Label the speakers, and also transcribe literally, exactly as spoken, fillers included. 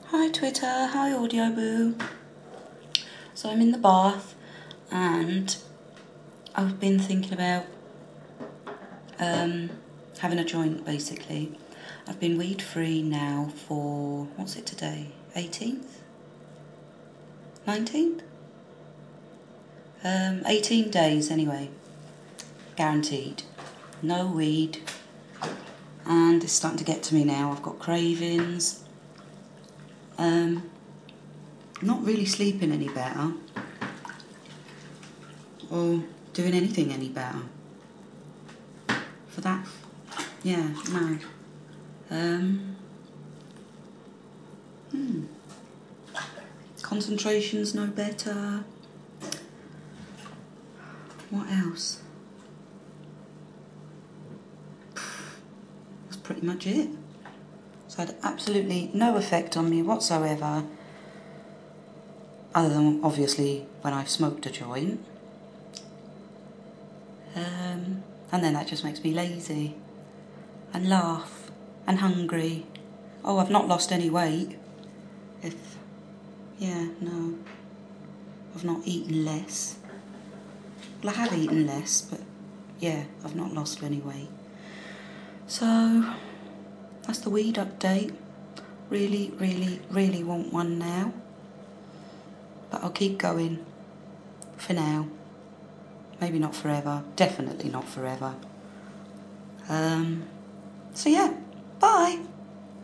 Speaker 1: Hi Twitter, hi Audio Boo. So I'm in the bath and I've been thinking about um, having a joint basically. I've been weed free now for, what's it today, eighteenth? nineteenth? Um, eighteen days anyway, guaranteed. No weed, and it's starting to get to me now. I've got cravings. Um, not really sleeping any better or doing anything any better. For that, yeah, no. Um, hmm. Concentration's no better. What else? That's pretty much it. So it had absolutely no effect on me whatsoever, other than obviously when I've smoked a joint. Um, and then that just makes me lazy and laugh and hungry. Oh, I've not lost any weight. If, yeah, no. I've not eaten less. Well, I have eaten less, but yeah, I've not lost any weight. So, that's the weed update. Really, really, really want one now. But I'll keep going. For now. Maybe not forever. Definitely not forever. Um, so yeah, bye.